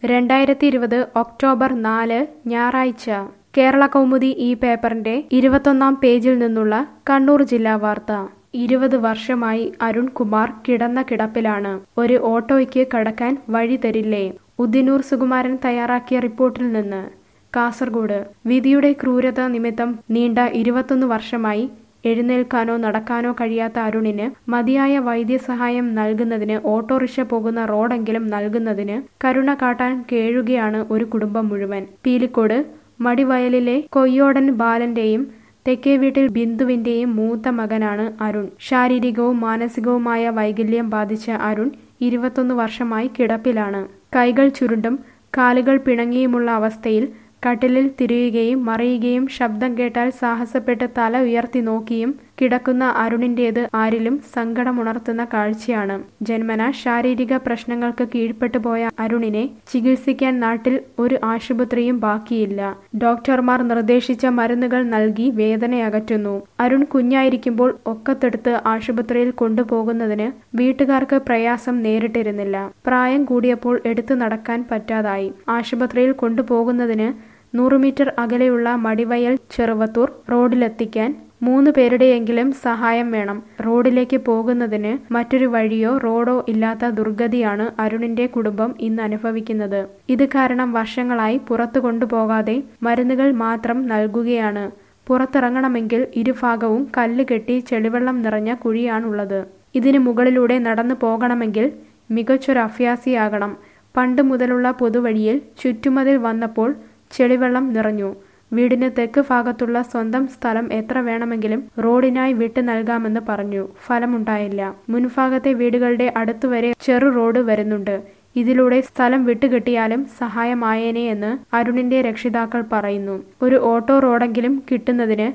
2020 October 4 ഞായറാഴ്ച കേരള കൗമുദി ഈ പേപ്പറിന്റെ 21-ാം പേജിൽ നിന്നുള്ള കണ്ണൂർ ജില്ലാ വാർത്ത. 20 വർഷമായി അരുൺകുമാർ കിടന്ന കിടപ്പിലാണ്. ഒരു ഓട്ടോയ്ക്ക് കടക്കാൻ വഴി തരില്ലേ? ഉദിനൂർ സുകുമാരൻ തയ്യാറാക്കിയ റിപ്പോർട്ടിൽ നിന്ന്. കാസർഗോഡ്. വിധിയുടെ ക്രൂരത നിമിത്തം നീണ്ട 21 വർഷമായി എഴുന്നേൽക്കാനോ നടക്കാനോ കഴിയാത്ത അരുണിന് മതിയായ വൈദ്യസഹായം നൽകുന്നതിന് ഓട്ടോറിക്ഷ പോകുന്ന റോഡെങ്കിലും നൽകുന്നതിന് കരുണ കാട്ടാൻ കേഴുകയാണ് ഒരു കുടുംബം മുഴുവൻ. പീലിക്കോട് മടിവയലിലെ കൊയ്യോടൻ ബാലന്റെയും തെക്കേ വീട്ടിൽ ബിന്ദുവിന്റെയും മൂത്ത മകനാണ് അരുൺ. ശാരീരികവും മാനസികവുമായ വൈകല്യം ബാധിച്ച അരുൺ 21 വർഷമായി കിടപ്പിലാണ്. കൈകൾ ചുരുണ്ടും കാലുകൾ പിണങ്ങിയുമുള്ള അവസ്ഥയിൽ കട്ടിലിൽ തിരിയുകയും മറിയുകയും ശബ്ദം കേട്ടാൽ സാഹസപ്പെട്ട് തല ഉയർത്തി നോക്കിയും കിടക്കുന്ന അരുണിന്റേത് ആരിലും സങ്കടമുണർത്തുന്ന കാഴ്ചയാണ്. ജന്മന ശാരീരിക പ്രശ്നങ്ങൾക്ക് കീഴ്പ്പെട്ടു പോയ അരുണിനെ ചികിത്സിക്കാൻ നാട്ടിൽ ഒരു ആശുപത്രിയും ബാക്കിയില്ല. ഡോക്ടർമാർ നിർദ്ദേശിച്ച മരുന്നുകൾ നൽകി വേദനയകറ്റുന്നു. അരുൺ കുഞ്ഞായിരിക്കുമ്പോൾ ഒക്കത്തെടുത്ത് ആശുപത്രിയിൽ കൊണ്ടുപോകുന്നതിന് വീട്ടുകാർക്ക് പ്രയാസം നേരിട്ടിരുന്നില്ല. പ്രായം കൂടിയപ്പോൾ എടുത്തു നടക്കാൻ പറ്റാതായി. ആശുപത്രിയിൽ കൊണ്ടുപോകുന്നതിന് 100 മീറ്റർ അകലെയുള്ള മടിവയൽ ചെറുവത്തൂർ റോഡിലെത്തിക്കാൻ 3 പേരുടെയെങ്കിലും സഹായം വേണം. റോഡിലേക്ക് പോകുന്നതിന് മറ്റൊരു വഴിയോ റോഡോ ഇല്ലാത്ത ദുർഗതിയാണ് അരുണിന്റെ കുടുംബം ഇന്ന് അനുഭവിക്കുന്നത്. ഇത് കാരണം വർഷങ്ങളായി പുറത്തു കൊണ്ടുപോകാതെ മരുന്നുകൾ മാത്രം നൽകുകയാണ്. പുറത്തിറങ്ങണമെങ്കിൽ ഇരുഭാഗവും കല്ല് കെട്ടി ചെളിവെള്ളം നിറഞ്ഞ കുഴിയാണുള്ളത്. ഇതിന് മുകളിലൂടെ നടന്നു പോകണമെങ്കിൽ മികച്ചൊരു അഭ്യാസിയാകണം. പണ്ട് മുതലുള്ള പൊതുവഴിയിൽ ചുറ്റുമതിൽ വന്നപ്പോൾ ചെളിവെള്ളം നിറഞ്ഞു. വീടിന് തെക്ക് ഭാഗത്തുള്ള സ്വന്തം സ്ഥലം എത്ര വേണമെങ്കിലും റോഡിനായി വിട്ടു നൽകാമെന്ന് പറഞ്ഞു. ഫലമുണ്ടായില്ല. മുൻഭാഗത്തെ വീടുകളുടെ അടുത്തുവരെ ചെറു റോഡ് വരുന്നുണ്ട്. ഇതിലൂടെ സ്ഥലം വിട്ടുകിട്ടിയാലും സഹായമായേനെ എന്ന് അരുണിന്റെ രക്ഷിതാക്കൾ പറയുന്നു. ഒരു ഓട്ടോ റോഡെങ്കിലും കിട്ടുന്നതിന്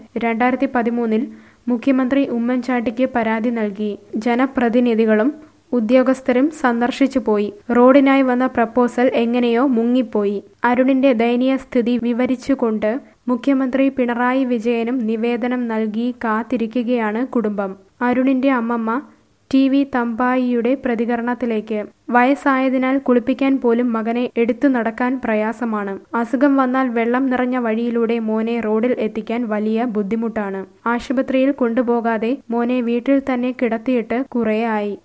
2013 മുഖ്യമന്ത്രി ഉമ്മൻചാണ്ടിക്ക് പരാതി നൽകി. ജനപ്രതിനിധികളും ഉദ്യോഗസ്ഥരും സന്ദർശിച്ചു പോയി. റോഡിനായി വന്ന പ്രപ്പോസൽ എങ്ങനെയോ മുങ്ങിപ്പോയി. അരുണിന്റെ ദയനീയ സ്ഥിതി വിവരിച്ചുകൊണ്ട് മുഖ്യമന്ത്രി പിണറായി വിജയനും നിവേദനം നൽകി കാത്തിരിക്കുകയാണ് കുടുംബം. അരുണിന്റെ അമ്മമ്മ TV തമ്പായിയുടെ പ്രതികരണത്തിലേക്ക്. വയസ്സായതിനാൽ കുളിപ്പിക്കാൻ പോലും മകനെ എടുത്തു നടക്കാൻ പ്രയാസമാണ്. അസുഖം വന്നാൽ വെള്ളം നിറഞ്ഞ വഴിയിലൂടെ മോനെ റോഡിൽ എത്തിക്കാൻ വലിയ ബുദ്ധിമുട്ടാണ്. ആശുപത്രിയിൽ കൊണ്ടുപോകാതെ മോനെ വീട്ടിൽ തന്നെ കിടത്തിയിട്ട് കുറേയായി.